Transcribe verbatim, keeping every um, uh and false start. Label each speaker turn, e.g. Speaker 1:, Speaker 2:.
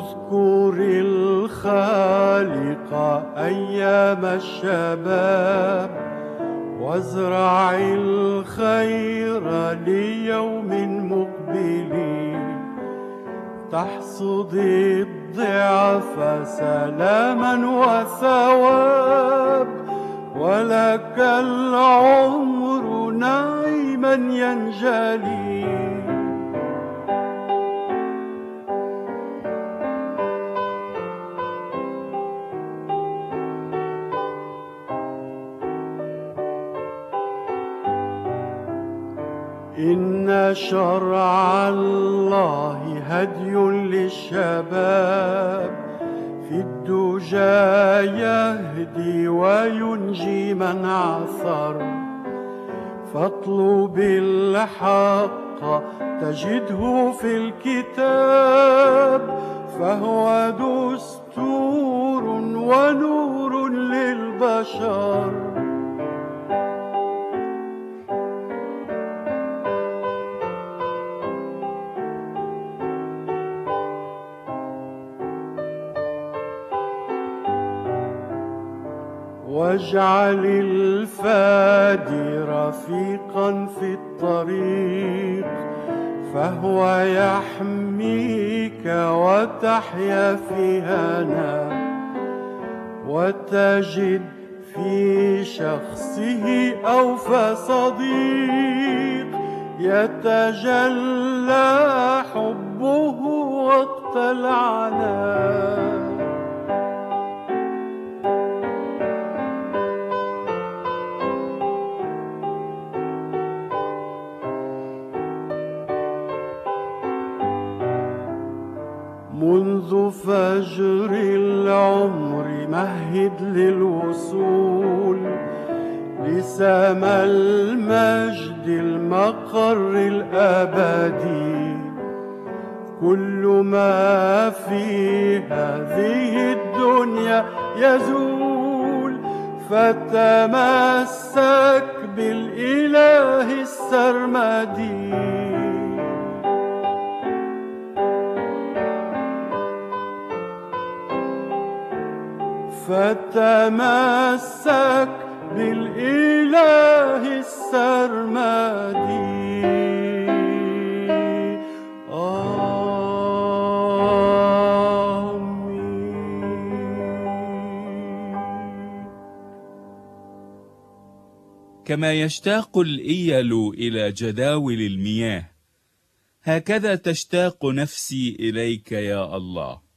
Speaker 1: اذكر الخالق أيام الشباب، وازرع الخير ليوم مقبل، تحصد الضعف سلاما وثواب، ولك العمر نعيما ينجلي. إن شرع الله هدي للشباب، في الدجى يهدي وينجي من عثر، فاطلب الحق تجده في الكتاب، فهو دستور ونور للبشر. واجعل الفادي رفيقا في الطريق، فهو يحميك وتحيا في هنا، وتجد في شخصه أوفى صديق، يتجلى حبه وقت العناء. منذ فجر العمر مهد للوصول لسما المجد المقر الأبدي، كل ما في هذه الدنيا يزول، فتمسك بالإله السرمدي. فتمسك بالإله السرمدي. آمين.
Speaker 2: كما يشتاق الإيل إلى جداول المياه، هكذا تشتاق نفسي إليك يا الله.